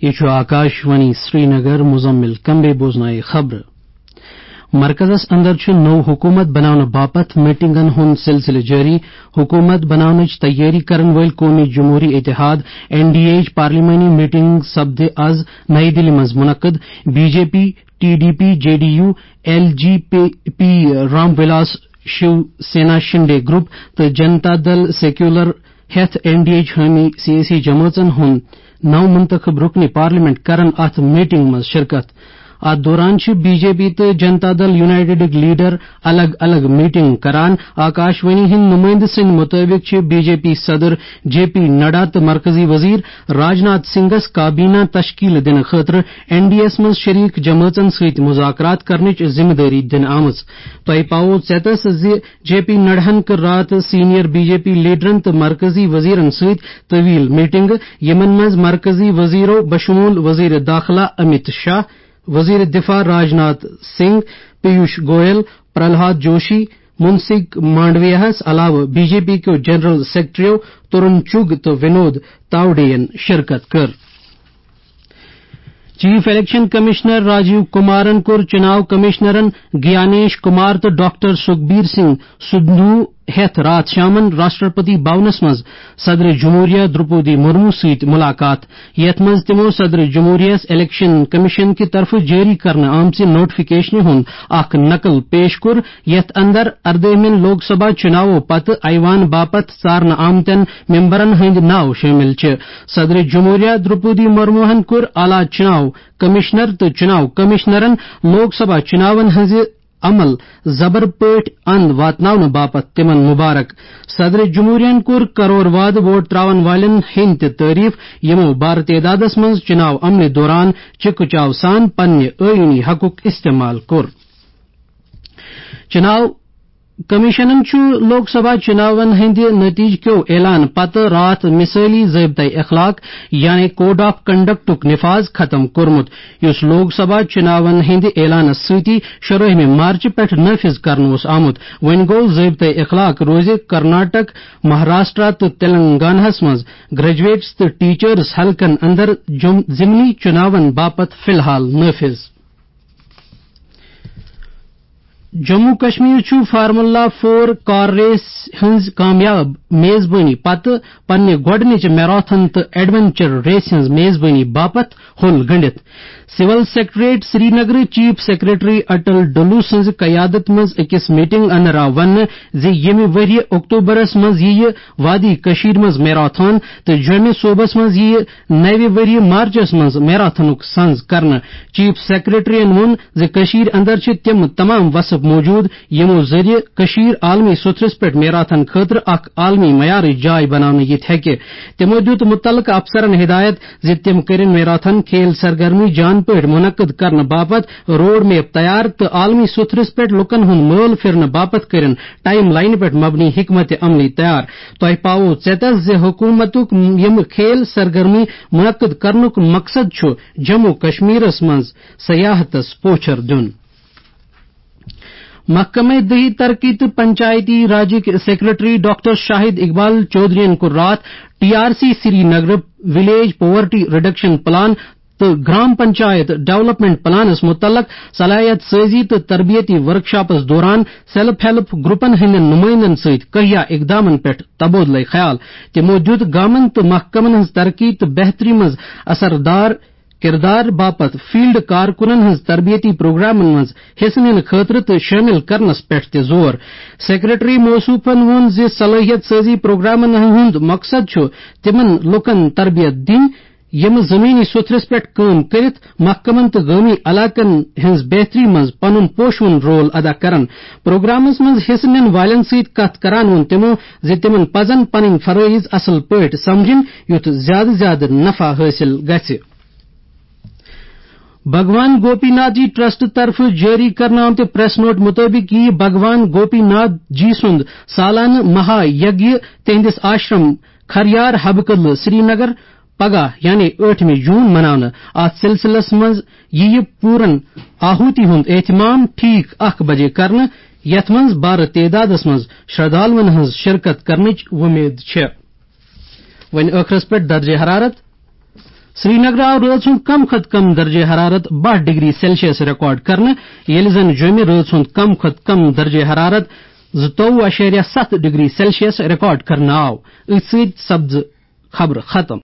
یہ آکاشوانی سری نگر مزمل کمبے بوزنائے خبر مرکزس اندر نو حکومت بنانے باپت میٹنگن ہند سلسلہ جاری حکومت بنانچ تیاری کرن ول قومی جمہوری اتحاد NDA پارلیمانی میٹنگ سپد آز نئی دلی مز منعقد B J P TDP JDU LGP Ram Vilas Shiv Sena Shinde group تو جنتا دل سیکولر ہیتھ NDA حامی سیاسی جماعتن ہند 9 منتخب رکن پارلیمنٹ کرن ات میٹنگ مز شرکت ات دوران بی جے پی تو جنتا دل یونائٹڈ لیڈر الگ الگ میٹنگ کران آکاشوانی ہند نمائند سند مطابق بی جے پی صدر JP نڈا تو مرکزی وزیر راجناتھ سنگھس کابینہ تشکیل دن خاطر NDA مز شریک جماعتن ست مذاکرات کرنچ ذمہ داری دن آمت تہ پاو ژیتس JP نڈہن کر رات سینئر BJP لیڈرن تو مرکزی وزیرن ست طویل میٹنگ یمن مز مرکزی وزیرو بشمول وزیر داخلہ امت شاہ وزیر دفاع راجناتھ سنگھ پیوش گوئل پرہلاد جوشی منسکھ مانڈویہس علاوہ بی جے پی کے جنرل سیکرٹریو ترون چگ تو ونود تاوڈے شرکت کر چیف الیکشن کمشنر راجیو کمارن کور چناو کمشنرن گیانیش کمار تو ڈاکٹر سکھبیر سنگھ سدھو ہیتھ رات شامن راشٹرپتی بھونس مز صدر جمہوریہ دروپدی مرمو ست ملاقات یتھ مز تمو صدر جمہوریہ الیکشن کمیشن کی طرف جاری کرنے آمت نوٹیفکیشن ہند اخ نقل پیش کور یتھ اندر 18 لوک سبھا چناو پتہ ایوان باپت ژارنے آمتین ممبرن ہند ناو شامل صدر جمہوریہ دروپدی مرمو ہن کور اعلی چناو کمشنر تو چناو کمشنرن لوک سبھا چناون ہز عمل زبر پٲٹھۍ اند واتناونہٕ باپت تمن مبارک صدر جمہوریہ کور کرور واد ووٹ تراون والن ہند تہ تعریف یمو بار تعدادس مز چناو عملہ دوران چکہ چاو سان پنہ آئینی حقک استعمال کور چناو کمیشنن لوک سبھا چناون ہند نتیجہ کیو اعلان پتہ رات مثالی ضابطۂ اخلاق یعنی کوڈ آف کنڈکٹک نفاذ ختم کورمت یس لوک سبھا چناون ہند اعلانس سۭتی 15 مارچ پہ نافذ کرنہ آمت ون گو ضابطۂ اخلاق روز کرناٹک مہاراشٹر تو تلنگانہ مز گریجویٹس تو ٹیچرز حلقن اندر ضمنی چناون باپت فی الحال نافذ Jammu Kashmir formula 4 car race ہز کامیاب میزبانی پتہ پنہ گۄڈنچ میراتھن تو ایڈونچر ریس ہز میزبانی باپت ہل گنڈت civil secretariat Srinagar chief secretary Atal Dulloo سز قیادت مز اکس میٹنگ اندر آو ون یمہ ورہ اکتوبرس مز وادی کشیر مز میراتھن تو جومہ صوبس مز نوِ ورہ مارچس مز میراتھنک سنز کرنا چیف سیکریٹرین وون کشیر اندر تم تمام وصف موجود یمو ذریعہ کشیر عالمی ستھرس پہ میراتھن خاطر اخ عالمی معیار جائے بنانے ہیکہ تمو دیت متعلقہ افسرن ہدایت تم کرن میراتھن کھیل سرگرمی جان پہ منعقد کرنے باپت روڈ میپ تیار تو عالمی ستھرس پہ لکن ہند مل پھرنے باپت کرن ٹائم لائن پہ مبنی حکمت عملی تیار تہ پاو ژیتس حکومتک یم کھیل سرگرمی منعقد کرنک مقصد جموں کشمیرس مز سیاحتس پوچھر دن محکمہ دیہی ترقی تو پنچایتی راج سیکریٹری ڈاکٹر شاہد اقبال چودھری کو رات TRC Srinagar village poverty reduction plan تو گرام پنچایت ڈیولپمنٹ پلانس متعلق صلاحیت سازی تو تربیتی ورکشاپس دوران سیلف ہیلپ گروپن ہند نمائندن ست کہیا اقدامن پہ تبادلہ خیال تمو دیت گامن تو محکمن ہز ترقی تو بہتری مز اثردار کردار باپت فیلڈ کارکنن ہز تربیتی پروگرامن مز حصہ نن خاطر تو شامل کرنس پہ زور سیکریٹری موصوفن وون صلاحیت سازی پروگرامن ہند مقصد تمن لکن تربیت دن یم زمینی ستھرس پہ کام کرت محکمن تو گامی علاقن ہز بہتری مز پن پوشون رول ادا کرن پروگرامس مز حصہ نن والن ست کت کران وون تمو تمن پزن پن فرائض اصل پہ سمجھن یت زیادہ نفع حاصل گژھِ بھگوان گوپی ناتھ جی ٹرسٹ طرف جاری کرنے آمت پریس نوٹ مطابق یہ بھگوان گوپی ناتھ جی سند سالانہ مہا یگیہ تہندس آشرم کھریار حبقل سری نگر پگہ یعنی 8 جون مناونہ ات سلسلس مز پورن آہوتی ہند اہتمام ٹھیک 1 بجے کرنے یتھ مز بار تعدادس مز شردالون ہز شرکت کرنچ ومید ون آخرس پہ درجہ حرارت سرینگر آو رٲژ ہُند کم کھۄتہٕ کم درجہ حرارت 12 ڈگری سیلسیس ریکارڈ کرنہٕ ییٚلہِ زن جوٚمہِ رٲژ ہُند کم کھۄتہٕ کم درجہ حرارت 24.7 ڈگری سیلسیس ریکارڈ کرنہٕ آو. أتھۍ سۭتۍ سپدٕ خبرٕ ختم.